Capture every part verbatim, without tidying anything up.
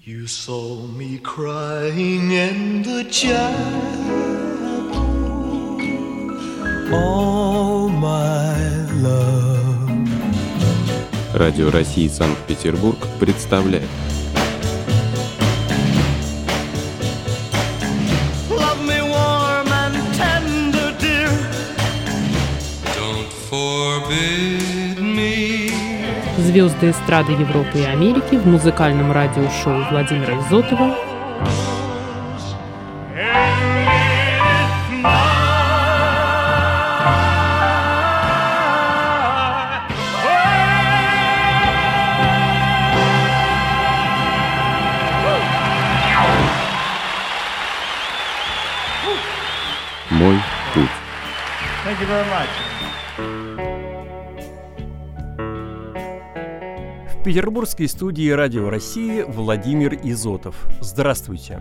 You saw me crying in the chapel, all my love. Радио России Санкт-Петербург представляет. Love me warm and tender, dear. Don't forbid me. Звезды эстрады Европы и Америки в музыкальном радиошоу Владимира Изотова Мой путь. Thank you very much. В петербургской студии Радио России Владимир Изотов. Здравствуйте.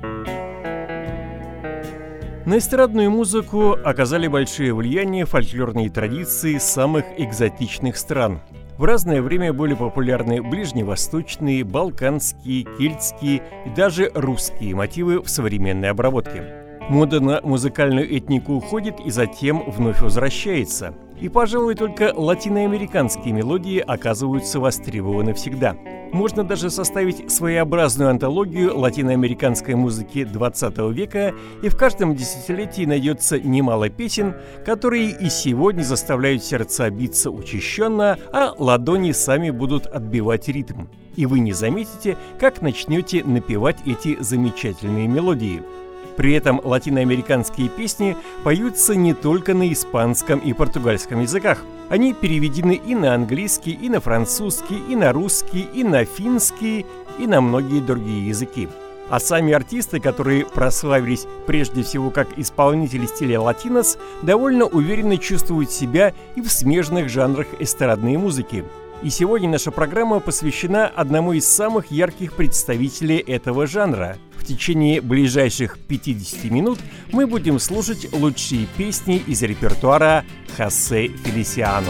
На эстрадную музыку оказали большое влияние фольклорные традиции самых экзотичных стран. В разное время были популярны ближневосточные, балканские, кельтские и даже русские мотивы в современной обработке. Мода на музыкальную этнику уходит и затем вновь возвращается. И, пожалуй, только латиноамериканские мелодии оказываются востребованы всегда. Можно даже составить своеобразную антологию латиноамериканской музыки двадцатого века, и в каждом десятилетии найдется немало песен, которые и сегодня заставляют сердца биться учащенно, а ладони сами будут отбивать ритм. И вы не заметите, как начнете напевать эти замечательные мелодии. При этом латиноамериканские песни поются не только на испанском и португальском языках. Они переведены и на английский, и на французский, и на русский, и на финский, и на многие другие языки. А сами артисты, которые прославились прежде всего как исполнители стиля латинос, довольно уверенно чувствуют себя и в смежных жанрах эстрадной музыки. И сегодня наша программа посвящена одному из самых ярких представителей этого жанра. В течение ближайших пятидесяти минут мы будем слушать лучшие песни из репертуара Хосе Фелисиано.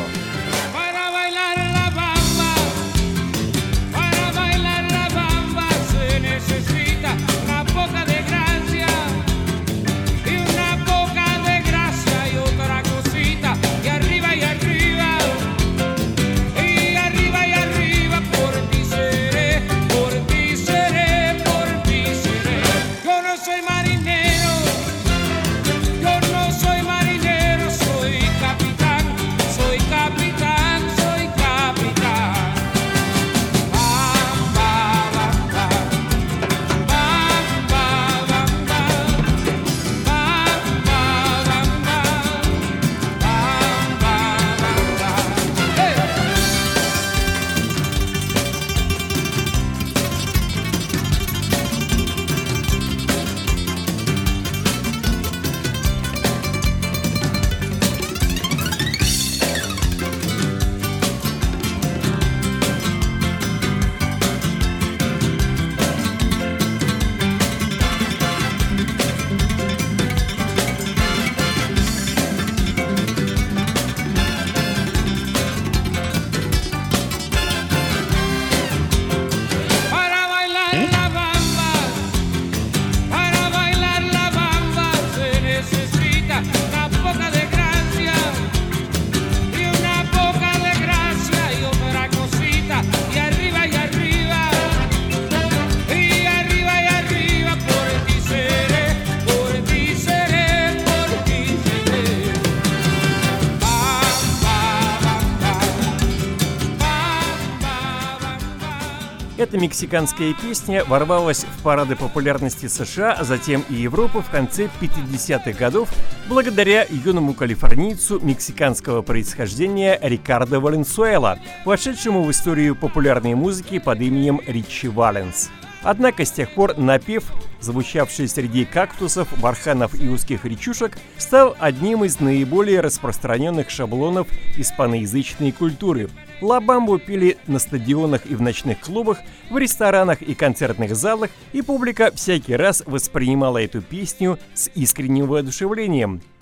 Эта мексиканская песня ворвалась в парады популярности США, а затем и Европы в конце пятидесятых годов благодаря юному калифорнийцу мексиканского происхождения Рикардо Валенсуэла, вошедшему в историю популярной музыки под именем Ричи Валенс. Однако с тех пор напев, звучавший среди кактусов, барханов и узких речушек, стал одним из наиболее распространенных шаблонов испаноязычной культуры. Ла Бамбу пели на стадионах и в ночных клубах, в ресторанах и концертных залах, и публика всякий раз воспринимала эту песню с искренним воодушевлением.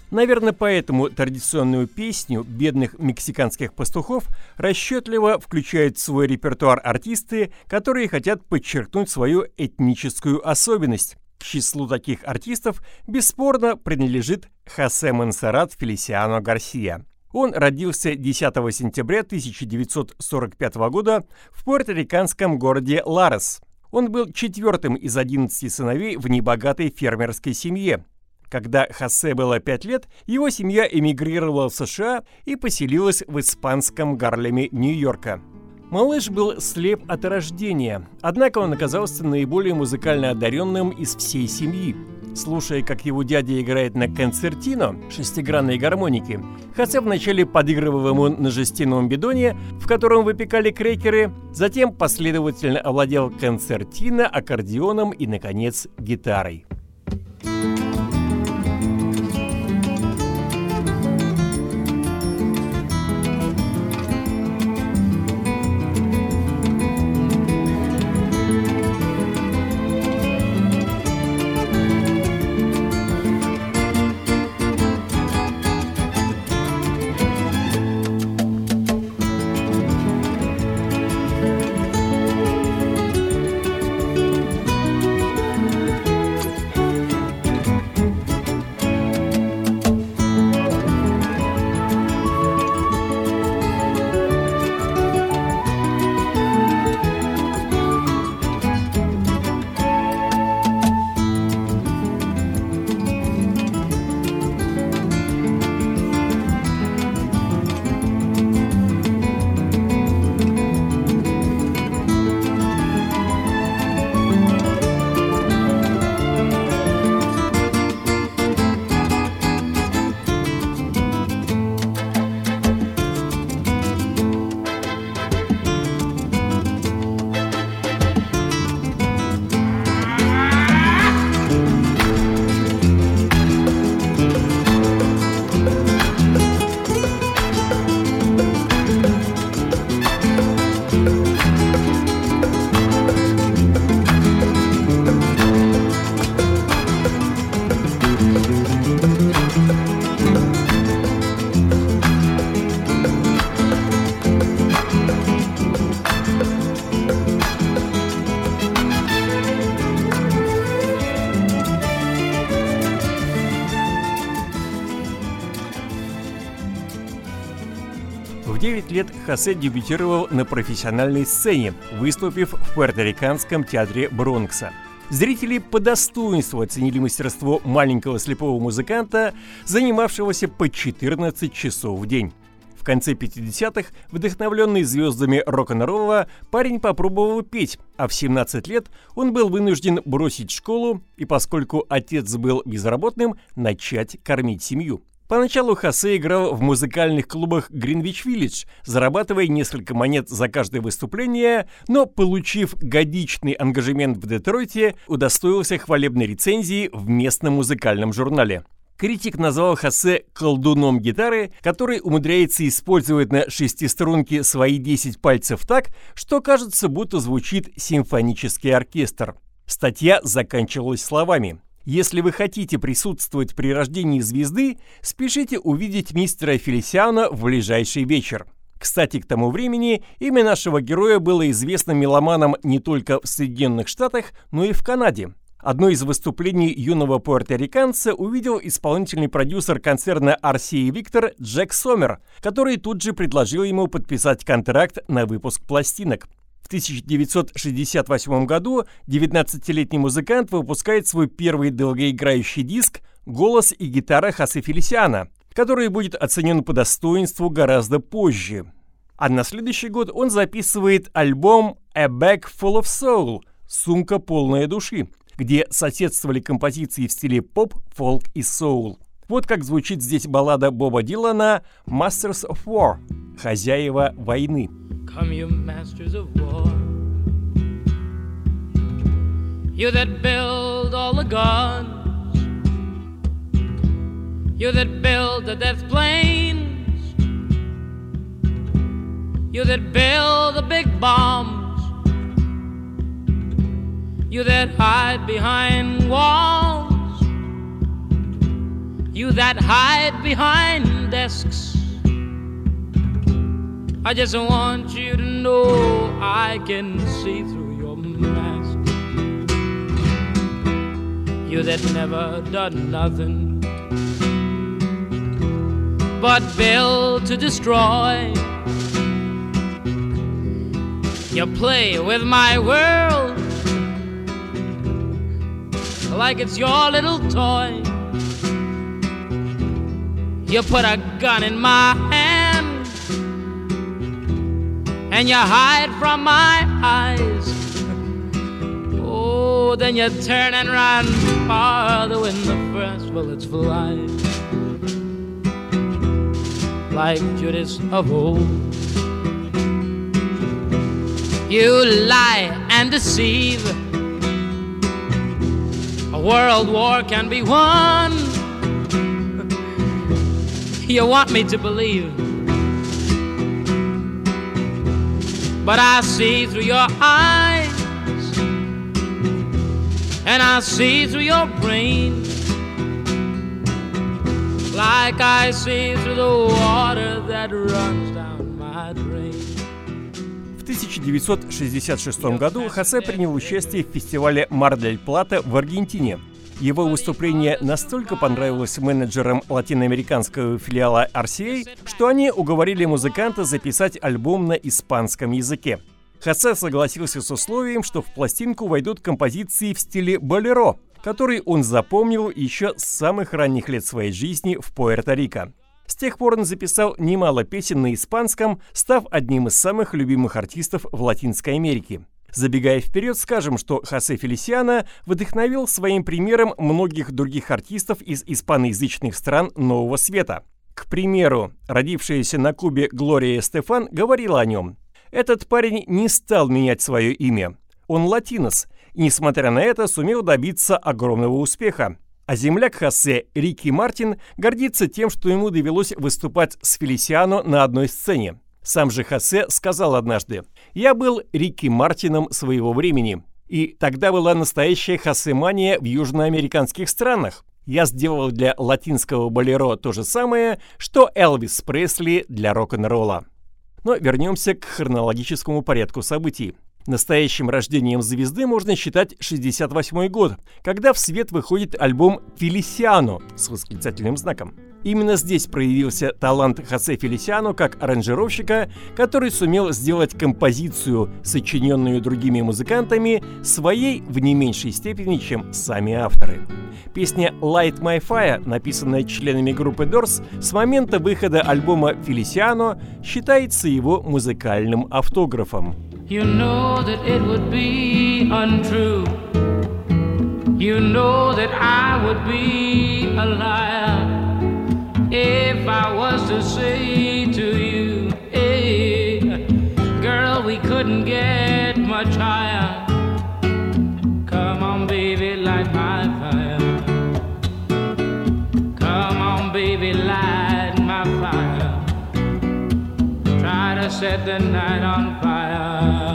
Наверное, поэтому традиционную песню бедных мексиканских пастухов расчетливо включают в свой репертуар артисты, которые хотят подчеркнуть свою этническую особенность. К числу таких артистов бесспорно принадлежит Хосе Монсеррат Фелисиано Гарсия. Он родился десятого сентября тысяча девятьсот сорок пятого года в пуэрториканском городе Ларес. Он был четвертым из одиннадцати сыновей в небогатой фермерской семье. Когда Хосе было пять лет, его семья эмигрировала в США и поселилась в испанском Гарлеме Нью-Йорка. Малыш был слеп от рождения, однако он оказался наиболее музыкально одаренным из всей семьи. Слушая, как его дядя играет на концертино, шестигранной гармонике, Хосе вначале подыгрывал ему на жестяном бидоне, в котором выпекали крекеры, затем последовательно овладел концертино, аккордеоном и, наконец, гитарой. В девять лет Хосе дебютировал на профессиональной сцене, выступив в пуэрториканском театре Бронкса. Зрители по достоинству оценили мастерство маленького слепого музыканта, занимавшегося по четырнадцать часов в день. В конце пятидесятых, вдохновленный звездами рок-н-ролла, парень попробовал петь, а в семнадцать лет он был вынужден бросить школу и, поскольку отец был безработным, начать кормить семью. Поначалу Хосе играл в музыкальных клубах Гринвич-Виллидж, зарабатывая несколько монет за каждое выступление, но, получив годичный ангажемент в Детройте, удостоился хвалебной рецензии в местном музыкальном журнале. Критик назвал Хосе колдуном гитары, который умудряется использовать на шестиструнке свои десять пальцев так, что кажется, будто звучит симфонический оркестр. Статья заканчивалась словами: «Если вы хотите присутствовать при рождении звезды, спешите увидеть мистера Фелисиано в ближайший вечер». Кстати, к тому времени имя нашего героя было известно меломанам не только в Соединенных Штатах, но и в Канаде. Одно из выступлений юного пуэрториканца увидел исполнительный продюсер концерна ар си эй Victor Джек Сомер, который тут же предложил ему подписать контракт на выпуск пластинок. В тысяча девятьсот шестьдесят восьмом году девятнадцатилетний музыкант выпускает свой первый долгоиграющий диск «Голос и гитара Хосе Фелисиано», который будет оценен по достоинству гораздо позже. А на следующий год он записывает альбом «A Bag Full of Soul» — «Сумка полная души», где соседствовали композиции в стиле поп, фолк и соул. Вот как звучит здесь баллада Боба Дилана «Masters of War» — «Хозяева войны». Come, you masters of war, you that build all the guns, you that build the death planes, you that build the big bombs, you that hide behind walls, You that hide behind desks, I just want you to know I can see through your mask. You that never done nothing but build to destroy. You play with my world like it's your little toy. You put a gun in my hand and you hide from my eyes. Oh, then you turn and run farther when the first bullets fly. Like Judas of old, you lie and deceive. A world war can be won. You want me to believe, but I see through your eyes, and I see through your brain, like I see through the water that runs down my drain. В тысяча девятьсот шестьдесят шестом году Хосе принял участие в фестивале Мар-дель-Плата в Аргентине. Его выступление настолько понравилось менеджерам латиноамериканского филиала ар си эй, что они уговорили музыканта записать альбом на испанском языке. Хосе согласился с условием, что в пластинку войдут композиции в стиле болеро, который он запомнил еще с самых ранних лет своей жизни в Пуэрто-Рико. С тех пор он записал немало песен на испанском, став одним из самых любимых артистов в Латинской Америке. Забегая вперед, скажем, что Хосе Фелисиано вдохновил своим примером многих других артистов из испаноязычных стран Нового Света. К примеру, родившаяся на Кубе Глория Эстефан говорила о нем: «Этот парень не стал менять свое имя. Он латинос, и, несмотря на это, сумел добиться огромного успеха». А земляк Хосе Рики Мартин гордится тем, что ему довелось выступать с Фелисиано на одной сцене. Сам же Хосе сказал однажды: «Я был Рики Мартином своего времени, и тогда была настоящая хосе-мания в южноамериканских странах. Я сделал для латинского болеро то же самое, что Элвис Пресли для рок-н-ролла». Но вернемся к хронологическому порядку событий. Настоящим рождением звезды можно считать шестьдесят восьмой год, когда в свет выходит альбом «Фелисиано» с восклицательным знаком. Именно здесь проявился талант Хосе Фелисиано как аранжировщика, который сумел сделать композицию, сочиненную другими музыкантами, своей в не меньшей степени, чем сами авторы. Песня «Light My Fire», написанная членами группы Doors, с момента выхода альбома «Фелисиано» считается его музыкальным автографом. You know that it would be untrue. You know that I would be a liar if I was to say to you, hey, girl, we couldn't get much higher. Come on, baby, light my fire. Come on, baby, light my fire. Try to set the night on fire.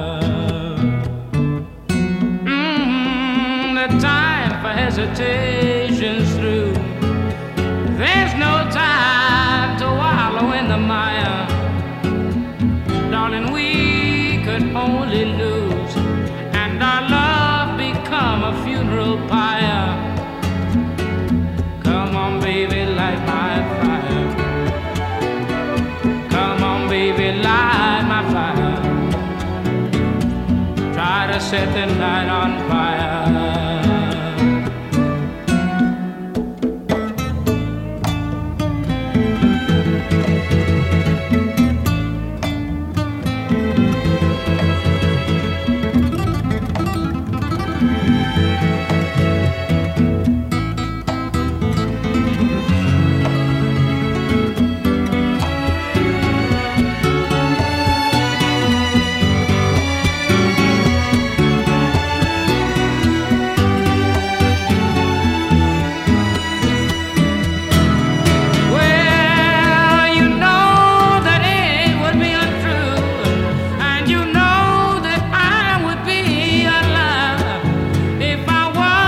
Mm, the time for hesitation's through. There's no time to wallow in the mire. Darling, we could only lose, and our love become a funeral pyre. Come on, baby, light my fire. Come on, baby, light my fire. Try to set the night on fire. If I was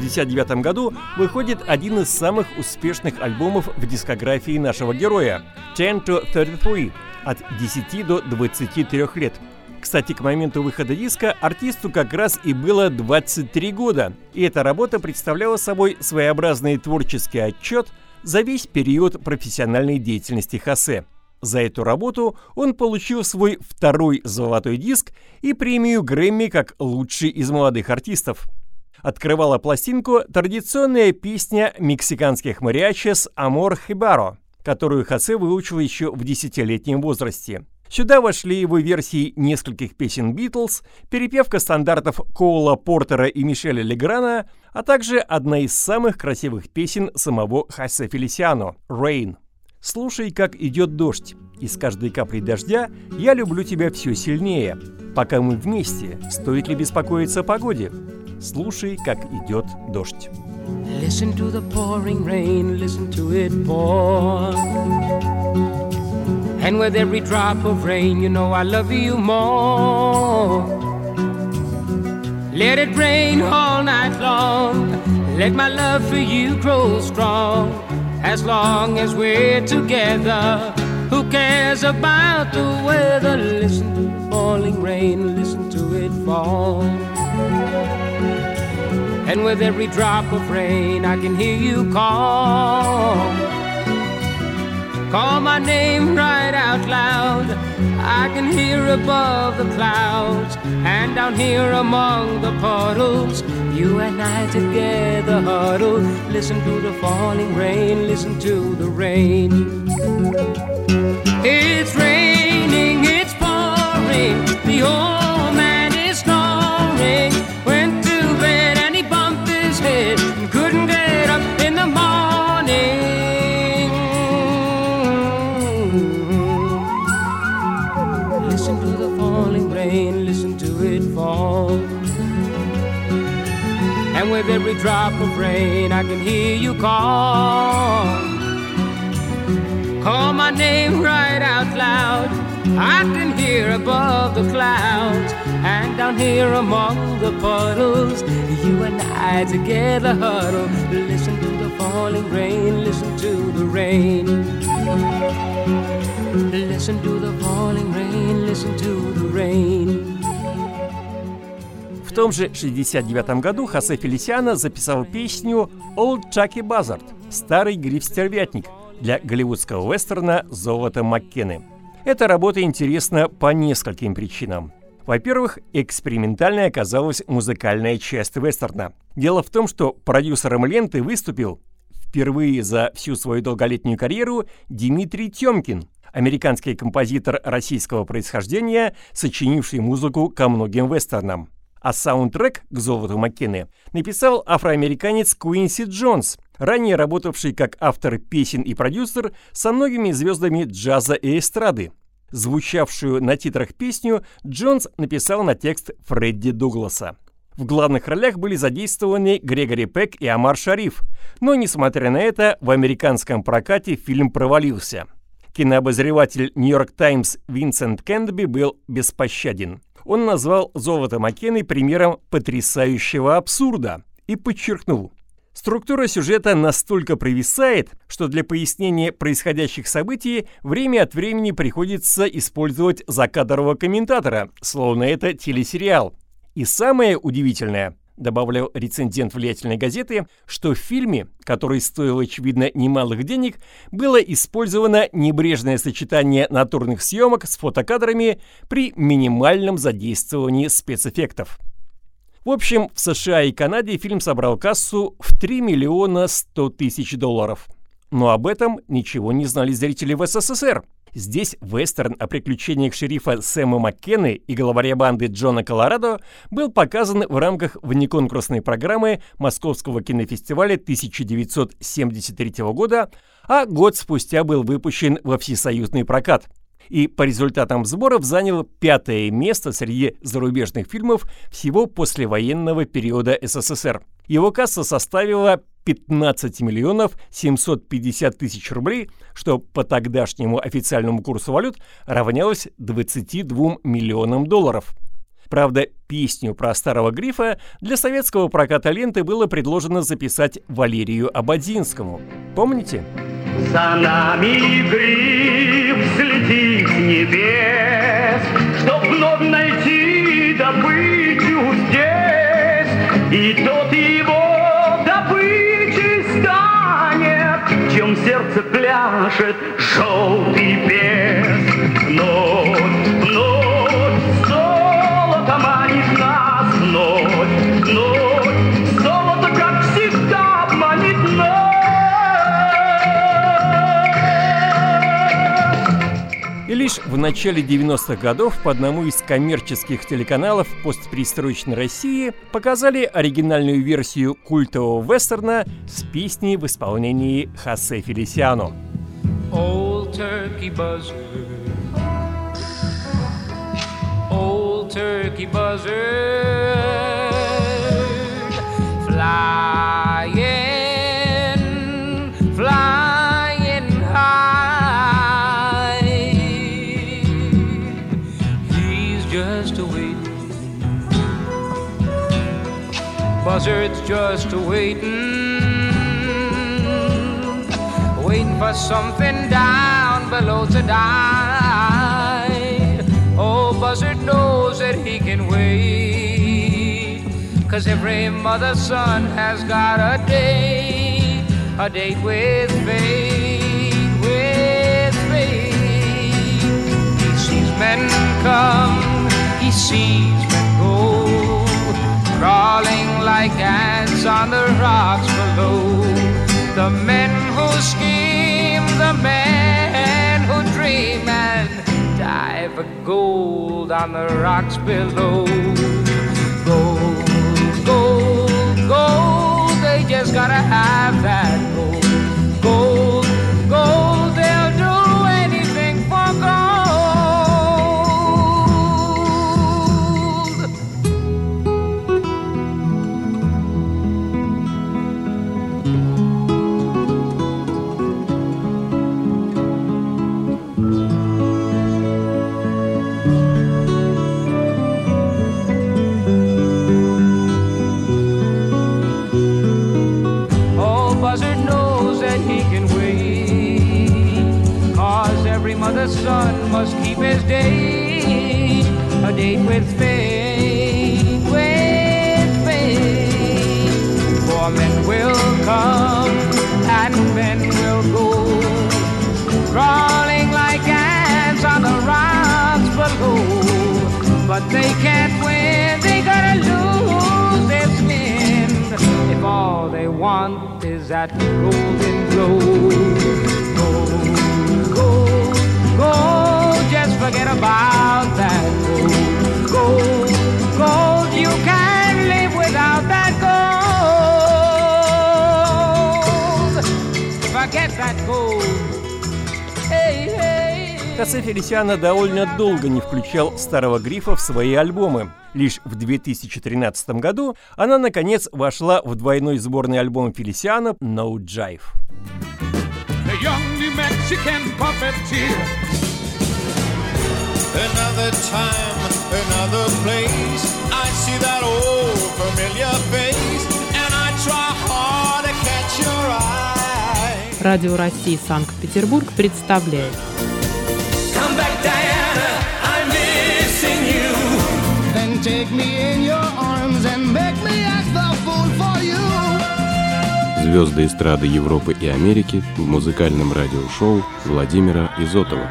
шестьдесят девятом году выходит один из самых успешных альбомов в дискографии нашего героя «ten to thirty-three» от десяти до двадцати трёх лет. Кстати, к моменту выхода диска артисту как раз и было двадцать три года, и эта работа представляла собой своеобразный творческий отчет за весь период профессиональной деятельности Хосе. За эту работу он получил свой второй золотой диск и премию Грэмми как лучший из молодых артистов. Открывала пластинку традиционная песня мексиканских мариачис «Амор Хибаро», которую Хосе выучил еще в десятилетнем возрасте. Сюда вошли его версии нескольких песен Битлз, перепевка стандартов Коула Портера и Мишеля Леграна, а также одна из самых красивых песен самого Хосе Фелисиано «Rain». Слушай, как идет дождь. Из каждой капли дождя я люблю тебя все сильнее. Пока мы вместе, стоит ли беспокоиться о погоде? Слушай, как идет дождь. Listen to the pouring rain, listen to it pour. And with every drop of rain, you know I love you more. Let it rain all night long. Let my love for you grow strong. As long as we're together, who cares about the weather? Listen to the falling rain, listen to it fall. And with every drop of rain, I can hear you call. Call my name right out loud. I can hear above the clouds. And down here among the puddles, you and I together huddle. Listen to the falling rain, listen to the rain. It's raining, it's pouring. The old man is snoring. Went to bed and he bumped his head and couldn't get up in the morning. Listen to the falling rain, listen to it fall. And with every drop of rain, I can hear you call. Call my name right out loud. I can hear above the clouds. And down here among the puddles, you and I together huddle. Listen to the falling rain, listen to the rain. Listen to the falling rain, listen to the rain. В том же шестьдесят девятом году Хосе Фелисиано записал песню «Old Chucky Buzzard» – «Старый гриф-стервятник» для голливудского вестерна «Золото Маккены». Эта работа интересна по нескольким причинам. Во-первых, экспериментальной оказалась музыкальная часть вестерна. Дело в том, что продюсером ленты выступил впервые за всю свою долголетнюю карьеру Дмитрий Тёмкин, американский композитор российского происхождения, сочинивший музыку ко многим вестернам. А саундтрек к «Золоту Маккены» написал афроамериканец Куинси Джонс, ранее работавший как автор песен и продюсер со многими звездами джаза и эстрады. Звучавшую на титрах песню Джонс написал на текст Фредди Дугласа. В главных ролях были задействованы Грегори Пек и Омар Шариф, но, несмотря на это, в американском прокате фильм провалился. Кинообозреватель «Нью-Йорк Таймс» Винсент Кеннеби был беспощаден. Он назвал «Золото Маккены» примером потрясающего абсурда и подчеркнул: структура сюжета настолько провисает, что для пояснения происходящих событий время от времени приходится использовать закадрового комментатора, словно это телесериал. И самое удивительное, добавлял рецензент влиятельной газеты, что в фильме, который стоил, очевидно, немалых денег, было использовано небрежное сочетание натурных съемок с фотокадрами при минимальном задействовании спецэффектов. В общем, в США и Канаде фильм собрал кассу в три миллиона сто тысяч долларов. Но об этом ничего не знали зрители в СССР. Здесь вестерн о приключениях шерифа Сэма Маккены и главаря банды Джона Колорадо был показан в рамках внеконкурсной программы Московского кинофестиваля тысяча девятьсот семьдесят третьего года, а год спустя был выпущен во всесоюзный прокат. И по результатам сборов занял пятое место среди зарубежных фильмов всего послевоенного периода СССР. Его касса составила пятнадцать миллионов семьсот пятьдесят тысяч рублей, что по тогдашнему официальному курсу валют равнялось двадцати двум миллионам долларов. Правда, песню про старого грифа для советского проката ленты было предложено записать Валерию Ободзинскому. Помните? За нами гриф взлетит с небес, чтоб вновь найти добычу здесь, и тот его добычей станет, чем сердце пляшет желтый бес. Вновь, вновь золото манит нас, вновь, вновь золото, как всегда, манит нас. И лишь в начале девяностых годов по одному из коммерческих телеканалов постперестроечной России показали оригинальную версию культового вестерна с песней в исполнении Хосе Фелисиано. Old turkey buzzard, old turkey buzzard, flying, flying high. He's just a waiting, buzzard's just a waiting. Waiting for something down below to die. Oh, buzzard knows that he can wait, 'cause every mother's son has got a date, a date with fate, with fate. He sees men come, he sees men go, crawling like ants on the rocks below. The men who scheme, the men who dream and die for gold on the rocks below. Gold, gold, gold, they just gotta have that gold. Gold, gold, they'll do anything for gold. The son must keep his date, a date with fate, with fate. For men will come and men will go, crawling like ants on the rocks below. But they can't win, they gotta lose their skin, if all they want is that golden glow. Gold, gold, gold, just forget about that gold. Gold, gold, you can't live without that gold. Forget that gold. Hey, hey. Хосе Фелисиано довольно долго не включал старого грифа в свои альбомы. Лишь в две тысячи тринадцатом году она, наконец, вошла в двойной сборный альбом Фелисиано «No Jive». The young New Mexican puppeteer. Another time, another place, I see that old familiar face, and I try hard to catch your eye. Радио России Санкт-Петербург представляет Come back, Diana, I'm missing you. Then take me in your arms and make me act the fool for you. Звезды эстрады Европы и Америки в музыкальном радиошоу Владимира Изотова.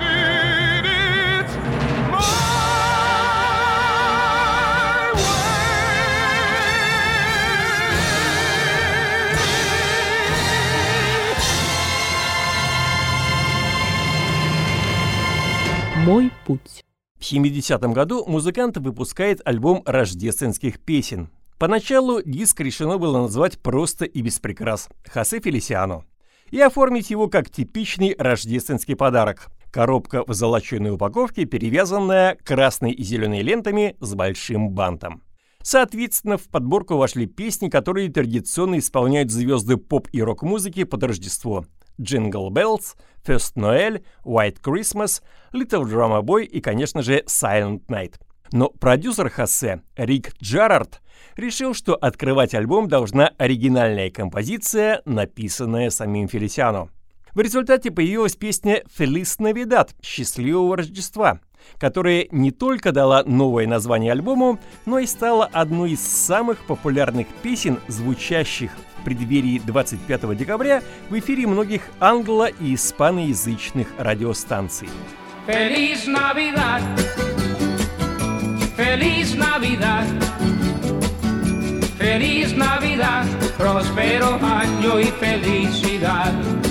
«Мой путь». В семидесятом году музыкант выпускает альбом рождественских песен. Поначалу диск решено было назвать просто и без прикрас «Хосе Фелисиано» и оформить его как типичный рождественский подарок. Коробка в золоченой упаковке, перевязанная красной и зеленой лентами с большим бантом. Соответственно, в подборку вошли песни, которые традиционно исполняют звезды поп- и рок-музыки под Рождество. Jingle Bells, First Noel, White Christmas, Little Drummer Boy и, конечно же, Silent Night. Но продюсер Хосе, Рик Джерард, решил, что открывать альбом должна оригинальная композиция, написанная самим Фелисиано. В результате появилась песня «Feliz Navidad» — «Счастливого Рождества», которая не только дала новое название альбому, но и стала одной из самых популярных песен, звучащих в преддверии двадцать пятого декабря в эфире многих англо- и испаноязычных радиостанций. Feliz Navidad, Feliz Navidad, Feliz Navidad, próspero año y felicidad.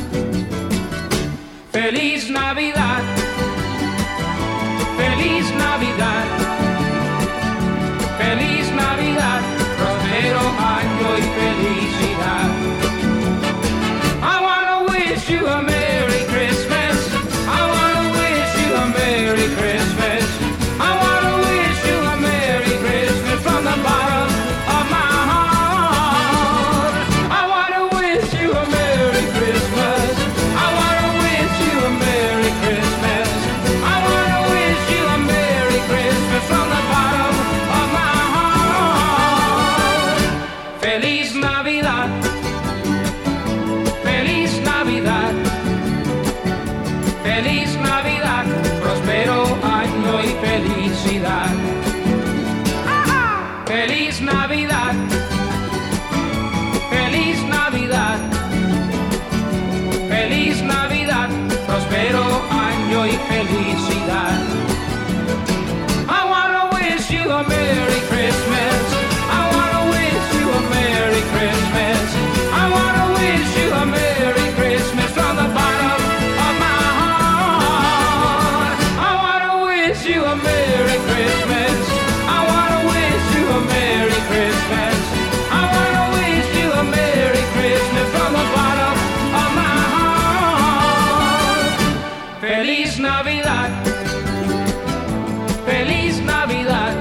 Feliz Navidad, Feliz Navidad, Feliz Navidad, próspero año y felicidad. I wanna wish you a Merry Christmas. I wanna wish you a Merry Christmas. I wanna wish you a Merry Christmas from the bottom of my heart. I wanna wish you a Merry Christmas. I wanna wish you a Merry Christmas. I wanna wish you a Merry Christmas from the bottom of my heart. Feliz Navidad. Feliz Navidad. Feliz Navidad. Próspero año y felicidad. Feliz Navidad. Feliz Navidad. Feliz Navidad. Próspero año y felicidad. I wanna wish you a Merry Christmas. I wanna wish you a Merry Christmas. I wanna wish you a Merry Christmas from the bottom of my heart. I wanna wish you a Merry Christmas. I wanna wish you a Merry Christmas. I wanna wish you a Merry Christmas from the bottom of my heart. Feliz Navidad. Feliz Navidad.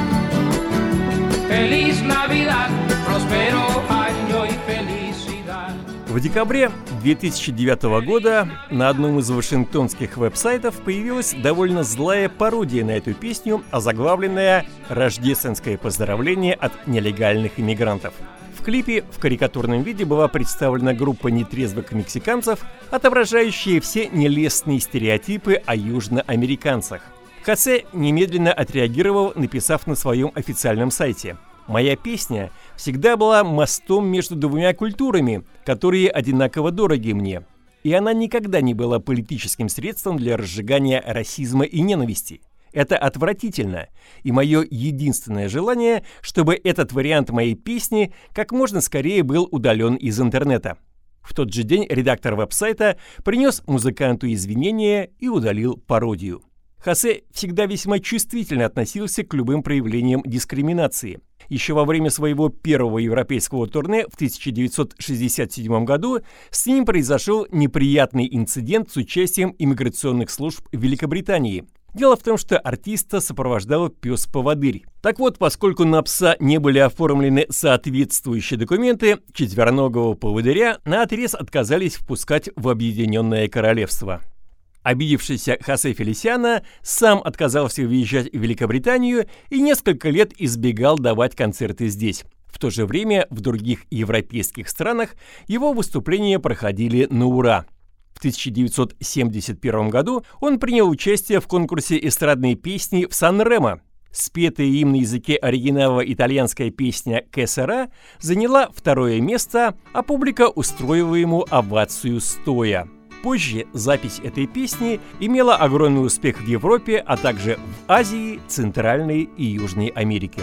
Feliz Navidad. Próspero año y felicidad. В декабре две тысячи девятого года на одном из вашингтонских веб-сайтов появилась довольно злая пародия на эту песню, озаглавленная «Рождественское поздравление от нелегальных иммигрантов». В клипе в карикатурном виде была представлена группа нетрезвых мексиканцев, отображающая все нелестные стереотипы о южноамериканцах. Хосе немедленно отреагировал, написав на своем официальном сайте: «Моя песня всегда была мостом между двумя культурами, которые одинаково дороги мне, и она никогда не была политическим средством для разжигания расизма и ненависти. Это отвратительно, и мое единственное желание, чтобы этот вариант моей песни как можно скорее был удален из интернета». В тот же день редактор веб-сайта принес музыканту извинения и удалил пародию. Хосе всегда весьма чувствительно относился к любым проявлениям дискриминации. Еще во время своего первого европейского турне в тысяча девятьсот шестьдесят седьмом году с ним произошел неприятный инцидент с участием иммиграционных служб Великобритании. Дело в том, что артиста сопровождал пес-поводырь. Так вот, поскольку на пса не были оформлены соответствующие документы, четвероногого поводыря наотрез отказались впускать в Объединенное Королевство. Обидевшийся Хосе Фелисиано сам отказался въезжать в Великобританию и несколько лет избегал давать концерты здесь. В то же время в других европейских странах его выступления проходили на ура. В тысяча девятьсот семьдесят первом году он принял участие в конкурсе эстрадной песни в Сан-Ремо. Спетая им на языке оригинала итальянская песня «Ке сара» заняла второе место, а публика устроила ему овацию стоя. Позже запись этой песни имела огромный успех в Европе, а также в Азии, Центральной и Южной Америке.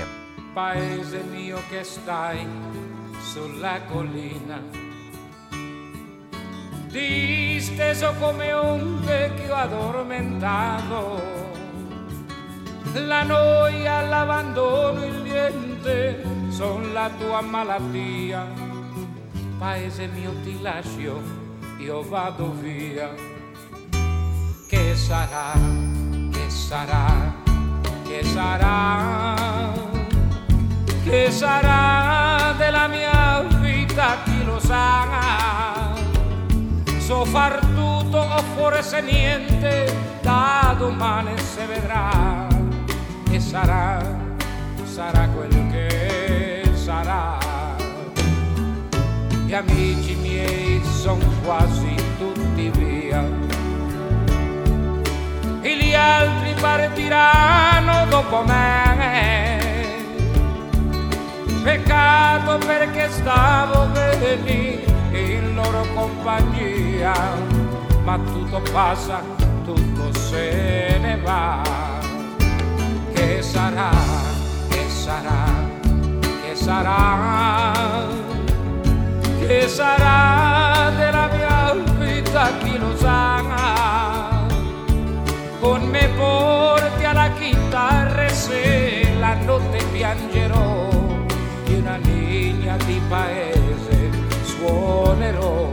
Paese mio che stai sulla collina, disteso come un vecchio addormentato, la noia, l'abbandono, il niente son la tua malattia. Paese mio ti lascio, io vado via. Che sarà, che sarà, che sarà, che sarà della mia vita, chi lo sa. So far tutto o forse niente, da domani si vedrà. Che sarà, sarà quello che sarà. Gli amici miei son quasi tutti via e gli altri partiranno dopo me. Peccato perché stavo bene in loro compagnia, ma tutto passa, tutto se ne va. Che sarà, che sarà, che sarà, che sarà della mia vita, chi lo sa. Con me porti alla chitarra e se la notte piangerò, di una linea di paese suonerò.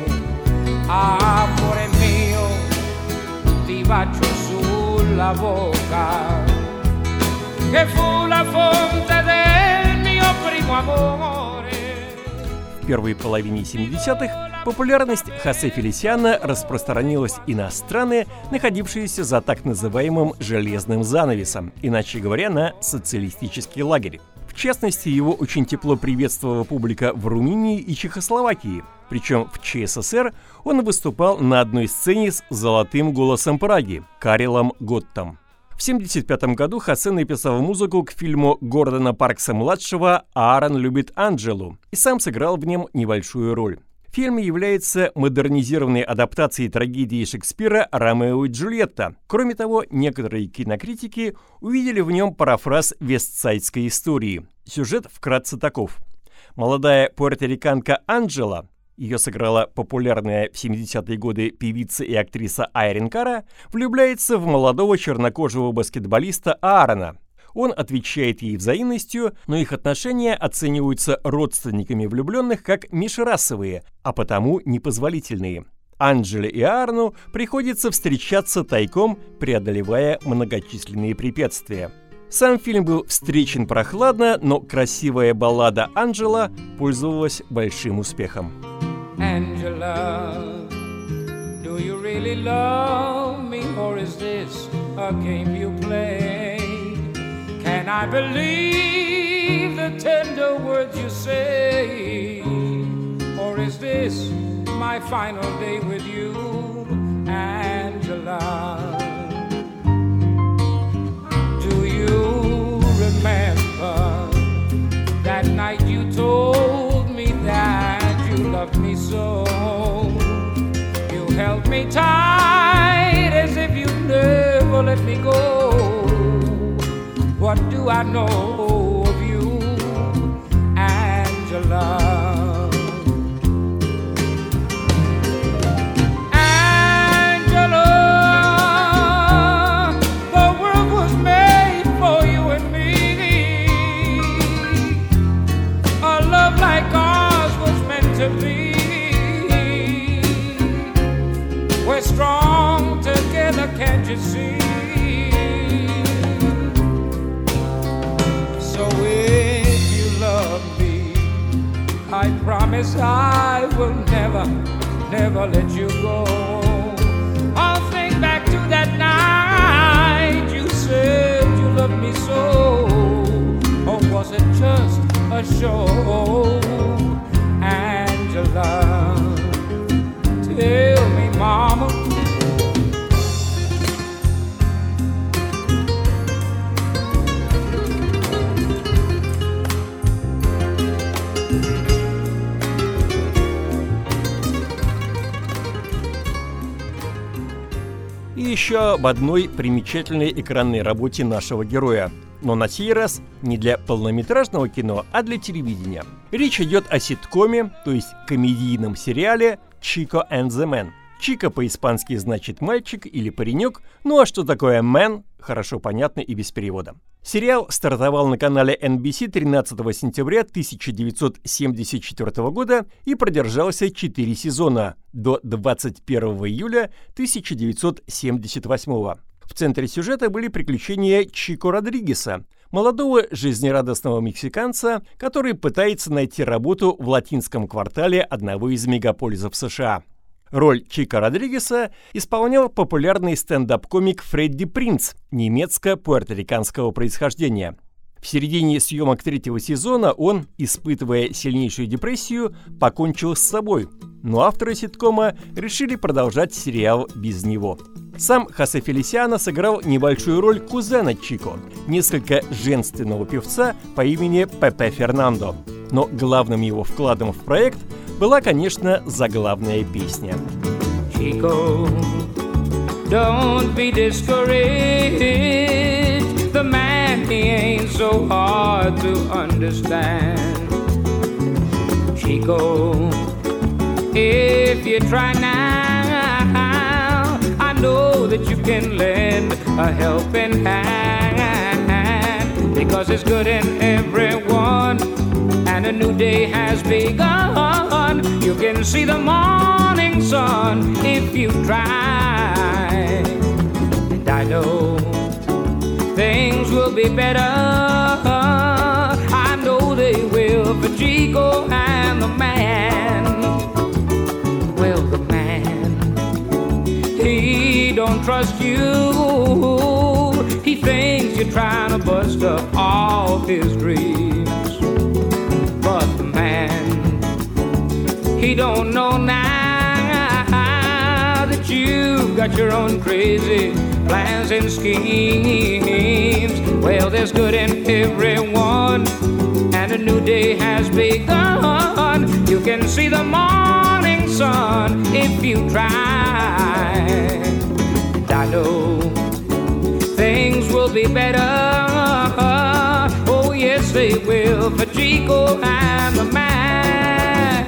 Amore mio, ti bacio sulla bocca, che fu la fonte del mio primo amore. В первой половине семидесятых популярность Хосе Фелисиано распространилась и на страны, находившиеся за так называемым «железным занавесом», иначе говоря, на социалистический лагерь. В частности, его очень тепло приветствовала публика в Румынии и Чехословакии. Причем в ЧССР он выступал на одной сцене с золотым голосом Праги – Карелом Готтом. В семьдесят пятом году Хосе написал музыку к фильму Гордона Паркса-младшего «Аарон любит Анджелу» и сам сыграл в нем небольшую роль. Фильм является модернизированной адаптацией трагедии Шекспира «Ромео и Джульетта». Кроме того, некоторые кинокритики увидели в нем парафраз вестсайдской истории. Сюжет вкратце таков. Молодая пуэрториканка Анджела, ее сыграла популярная в семидесятые годы певица и актриса Айрин Кара, влюбляется в молодого чернокожего баскетболиста Аарона. Он отвечает ей взаимностью, но их отношения оцениваются родственниками влюбленных как межрасовые, а потому непозволительные. Анджеле и Аарону приходится встречаться тайком, преодолевая многочисленные препятствия. Сам фильм был встречен прохладно, но красивая баллада «Анджела» пользовалась большим успехом. Angela, do you really love me, or is this a game you play? Can I believe the tender words you say, or is this my final day with you, Angela? Do you remember that night you told me that you loved me so? You held me tight as if you never let me go. What do I know of you, Angela? Angela, the world was made for you and me. A love like ours was meant to be. We're strong together, can't you see? I promise I will never, never let you go. I'll think back to that night you said you loved me so. Or was it just a show, Angela? Tell me, mama. И еще об одной примечательной экранной работе нашего героя. Но на сей раз не для полнометражного кино, а для телевидения. Речь идет о ситкоме, то есть комедийном сериале «Chico and the Man». «Chico» по-испански значит «мальчик» или «паренек», ну а что такое «man» хорошо понятно и без перевода. Сериал стартовал на канале эн би си тринадцатого сентября тысяча девятьсот семьдесят четвёртого года и продержался четыре сезона до двадцать первого июля тысяча девятьсот семьдесят восьмого. В центре сюжета были приключения Чико Родригеса, молодого жизнерадостного мексиканца, который пытается найти работу в латинском квартале одного из мегаполисов США. Роль Чика Родригеса исполнял популярный стендап-комик Фредди Принц немецко-пуэрториканского происхождения. В середине съемок третьего сезона он, испытывая сильнейшую депрессию, покончил с собой, но авторы ситкома решили продолжать сериал без него. Сам Хосе Фелисиано сыграл небольшую роль кузена Чико, несколько женственного певца по имени Пепе Фернандо. Но главным его вкладом в проект была, конечно, заглавная песня. Chico, don't be discouraged. The man, he ain't so hard to understand. Chico, if you try now, I know that you can lend a helping hand, because it's good in everyone, and a new day has begun. You can see the morning sun if you try, and I know things will be better. I know they will for Chico and the man. Well, the man, he don't trust you. He thinks you're trying to bust up all his dreams. But the man, he don't know now that you've got your own crazy plans and schemes. Well, there's good in everyone, and a new day has begun. You can see the morning sun if you try, and I know things will be better. Oh yes, they will for Chico and the man.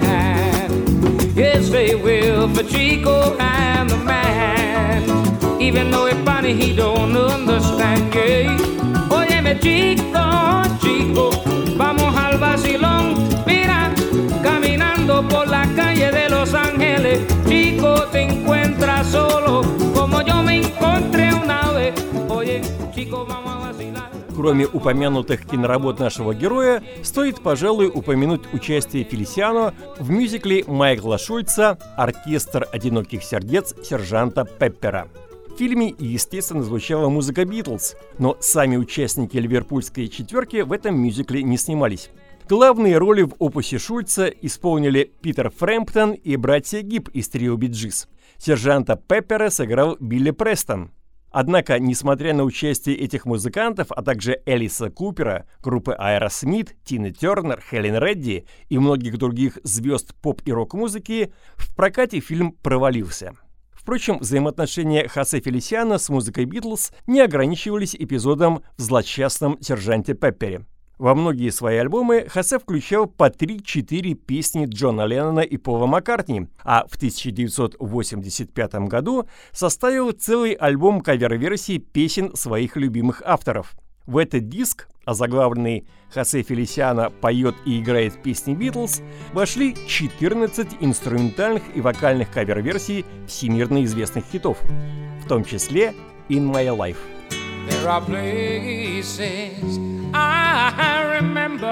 Yes, they will for Chico and the man. Even though it's funny, he don't understand, yeah. Óyeme, chico, chico, vamos al vacilón. Mira, caminando por la calle de Los Ángeles, chico, te encuentras solo, como yo me encontré una vez. Oye, chico, vamos a vacilar. Кроме упомянутых киноработ нашего героя, стоит, пожалуй, упомянуть участие Фелисиано в мюзикле Майкла Шульца «Оркестр одиноких сердец сержанта Пеппера». В фильме, естественно, звучала музыка Битлз, но сами участники ливерпульской четверки в этом мюзикле не снимались. Главные роли в опусе Шульца исполнили Питер Фрэмптон и братья Гиб из трио Бee Gees. Сержанта Пеппера сыграл Билли Престон. Однако, несмотря на участие этих музыкантов, а также Элиса Купера, группы Aerosmith, Тины Тернер, Хелен Редди и многих других звезд поп- и рок-музыки, в прокате фильм провалился. Впрочем, взаимоотношения Хосе Фелисиано с музыкой Битлз не ограничивались эпизодом в злосчастном сержанте Пеппере. Во многие свои альбомы Хосе включал по три-четыре песни Джона Леннона и Пола Маккартни, а в тысяча девятьсот восемьдесят пятом году составил целый альбом кавер-версий песен своих любимых авторов. В этот диск, озаглавленный «Хосе Фелисиано поет и играет песни Битлз», вошли четырнадцать инструментальных и вокальных кавер-версий всемирно известных хитов, в том числе «In My Life». There are places I remember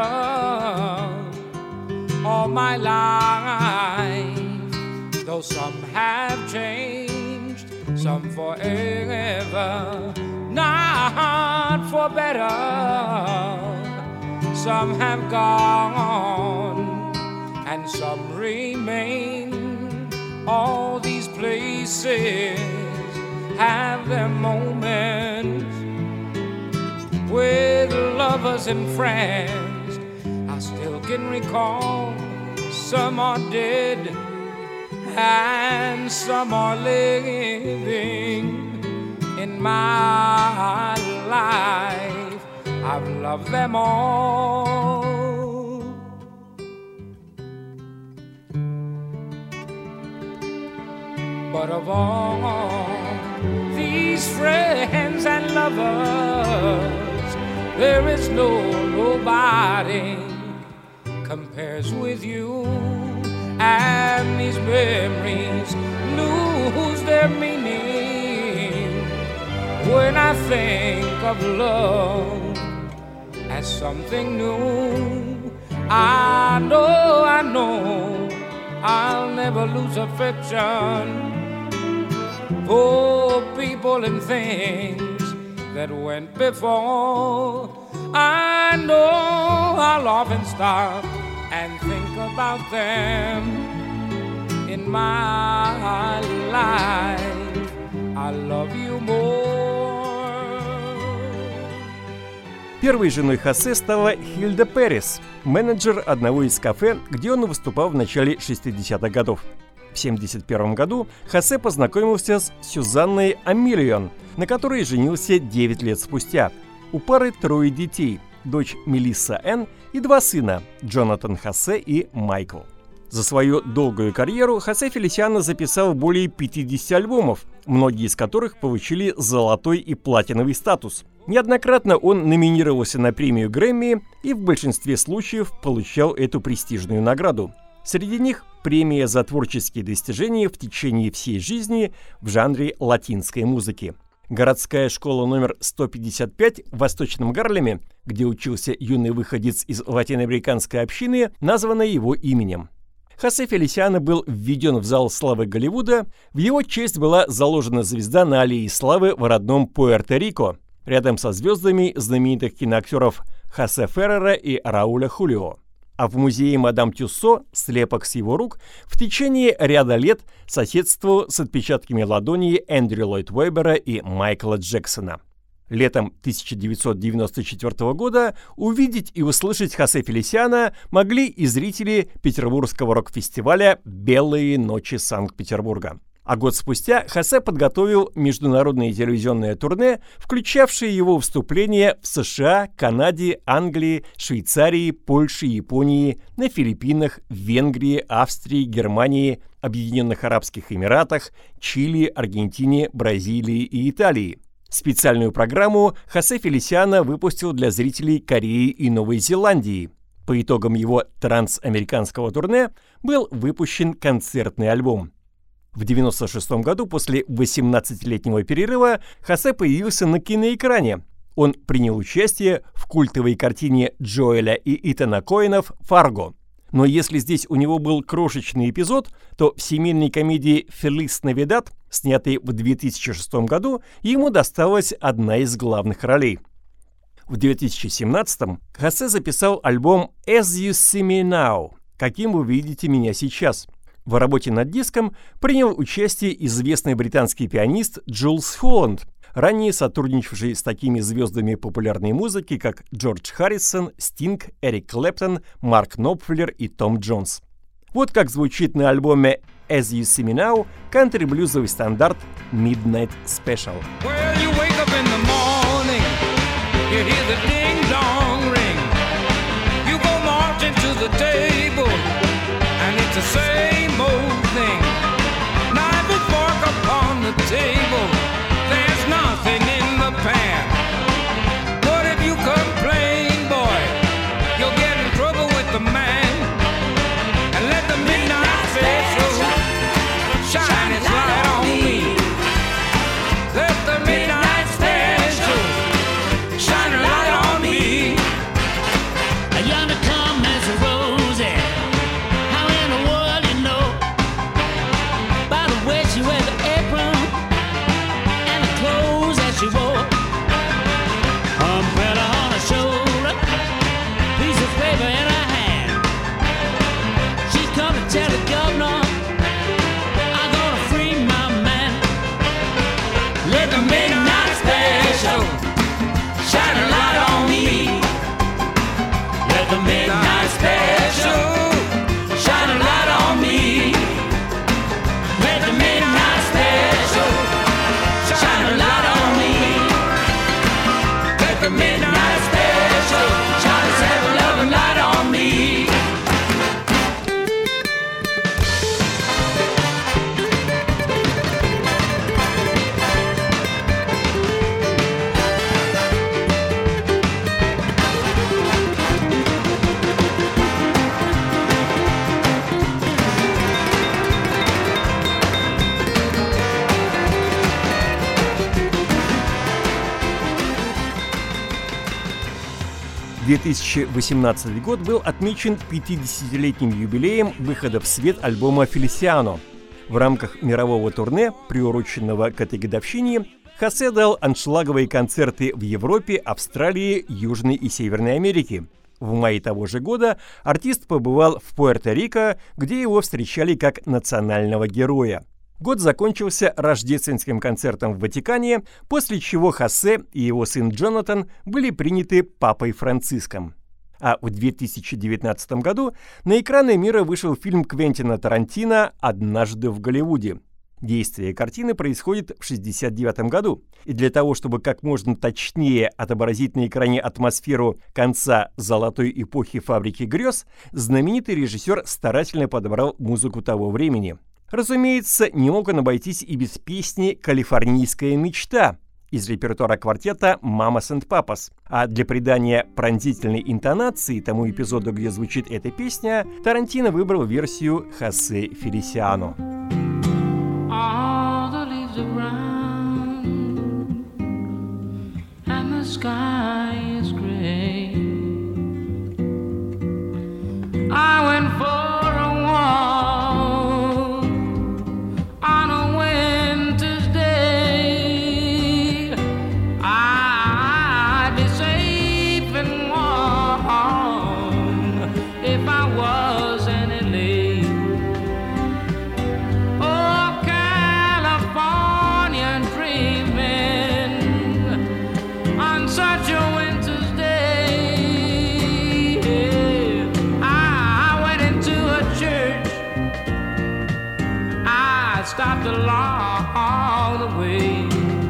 all my life, though some have changed, some forever, not for better. Some have gone and some remain. All these places have their moments with lovers and friends. I still can recall some are dead and some are living in my life. I've loved them all. But of all these friends and lovers, there is no nobody compares with you. And these memories lose their meaning when I think of love as something new. I know, I know, I'll never lose affection for people and things that went before. I know I'll often stop and think about them in my life. I love you more. Первой женой Хосе стала Хильда Перес, менеджер одного из кафе, где он выступал в начале шестидесятых годов. В семьдесят первом году Хосе познакомился с Сюзанной Амиллион, на которой женился девять лет спустя. У пары трое детей – дочь Мелисса Энн и два сына – Джонатан Хосе и Майкл. За свою долгую карьеру Хосе Фелисиано записал более пятидесяти альбомов, многие из которых получили золотой и платиновый статус. Неоднократно он номинировался на премию Грэмми и в большинстве случаев получал эту престижную награду. Среди них премия за творческие достижения в течение всей жизни в жанре латинской музыки. Городская школа номер сто пятьдесят пять в Восточном Гарлеме, где учился юный выходец из латиноамериканской общины, названа его именем. Хосе Фелисиано был введен в зал славы Голливуда, в его честь была заложена звезда на аллее славы в родном Пуэрто-Рико, рядом со звездами знаменитых киноактеров Хосе Феррера и Рауля Хулио. А в музее Мадам Тюссо слепок с его рук в течение ряда лет соседствовал с отпечатками ладоней Эндрю Ллойд Уэббера и Майкла Джексона. Летом тысяча девятьсот девяносто четвёртого года увидеть и услышать Хосе Фелисиано могли и зрители петербургского рок-фестиваля «Белые ночи Санкт-Петербурга». А год спустя Хосе подготовил международное телевизионное турне, включавшее его выступления в США, Канаде, Англии, Швейцарии, Польше, Японии, на Филиппинах, Венгрии, Австрии, Германии, Объединенных Арабских Эмиратах, Чили, Аргентине, Бразилии и Италии. Специальную программу Хосе Фелисиано выпустил для зрителей Кореи и Новой Зеландии. По итогам его трансамериканского турне был выпущен концертный альбом. В девяносто шестом году, после восемнадцатилетнего перерыва, Хосе появился на киноэкране. Он принял участие в культовой картине Джоэля и Итана Коэнов «Фарго». Но если здесь у него был крошечный эпизод, то в семейной комедии «Фелис Навидад», снятой в две тысячи шестом году, ему досталась одна из главных ролей. В две тысячи семнадцатом Хосе записал альбом «As You See Me Now» – «Каким вы видите меня сейчас». В работе над диском принял участие известный британский пианист Джулс Холланд, ранее сотрудничавший с такими звездами популярной музыки, как Джордж Харрисон, Стинг, Эрик Клэптон, Марк Knopfler и Том Джонс. Вот как звучит на альбоме «As You See Me Now» кантри-блюзовый стандарт «Midnight Special». Well, you wake up in the morning, you hear the ding-dong ring. You go marching to the table, and it's the same old thing. Knife and fork upon the table, there's nothing in the pan. But if you complain, boy, you'll get in trouble with the man. And let the midnight special shine its light on me. Let the midnight special shine a light on me. Yonder come as a rosy. How in the world две тысячи восемнадцатый год был отмечен пятидесятилетним юбилеем выхода в свет альбома «Фелисиано». В рамках мирового турне, приуроченного к этой годовщине, Хосе дал аншлаговые концерты в Европе, Австралии, Южной и Северной Америке. В мае того же года артист побывал в Пуэрто-Рико, где его встречали как национального героя. Год закончился рождественским концертом в Ватикане, после чего Хосе и его сын Джонатан были приняты папой Франциском. А в две тысячи девятнадцатом году на экраны мира вышел фильм Квентина Тарантино «Однажды в Голливуде». Действие картины происходит в шестьдесят девятом году, и для того, чтобы как можно точнее отобразить на экране атмосферу конца золотой эпохи фабрики грез, знаменитый режиссер старательно подобрал музыку того времени. Разумеется, не мог он обойтись и без песни «Калифорнийская мечта» из репертуара квартета «Mamas and Papas». А для придания пронзительной интонации тому эпизоду, где звучит эта песня, Тарантино выбрал версию Хосе Фелисиано. All the leaves are brown and the sky is gray. I went for a walk on a winter's day. I'd be safe and warm if I was in L A. Such a winter's day, I went into a church. I stopped along the way.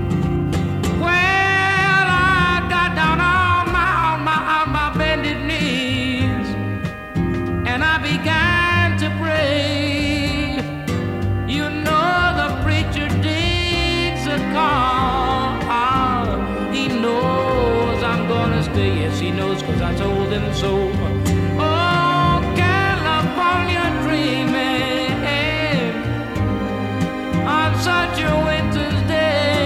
Well, I got down on my, on my, on my bended knees, and I began to pray. You know the preacher digs a call. He knows I'm gonna stay, yes he knows, cause I told him so. Oh, California dreaming on such a winter's day.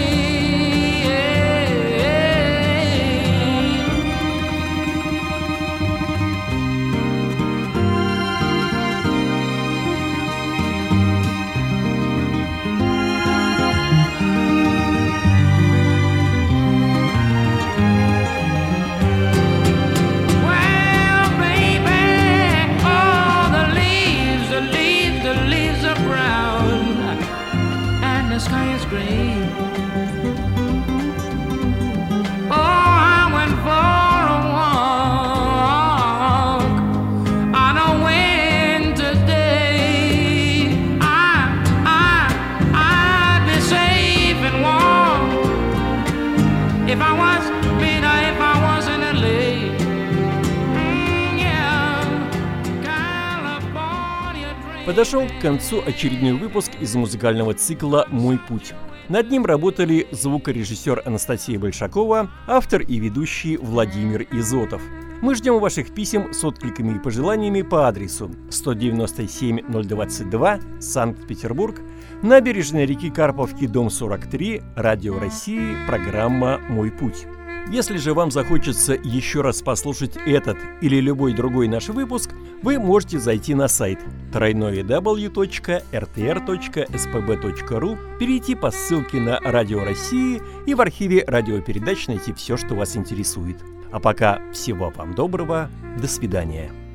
The sky is gray. Oh, I went for a walk on a winter's day. I, I, I'd be safe and warm if I was, mean, if I was in L A. Mm, yeah. California dream. Подошел к концу очередной выпуск из музыкального цикла «Мой путь». Над ним работали звукорежиссер Анастасия Большакова, автор и ведущий Владимир Изотов. Мы ждем ваших писем с откликами и пожеланиями по адресу сто девяносто семь ноль двадцать два, Санкт-Петербург, набережная реки Карповки, дом сорок три, Радио России, программа «Мой путь». Если же вам захочется еще раз послушать этот или любой другой наш выпуск, вы можете зайти на сайт дабл ю дабл ю дабл ю точка эр ти эр точка эс пэ бэ точка ру, перейти по ссылке на Радио России и в архиве радиопередач найти все, что вас интересует. А пока всего вам доброго, до свидания.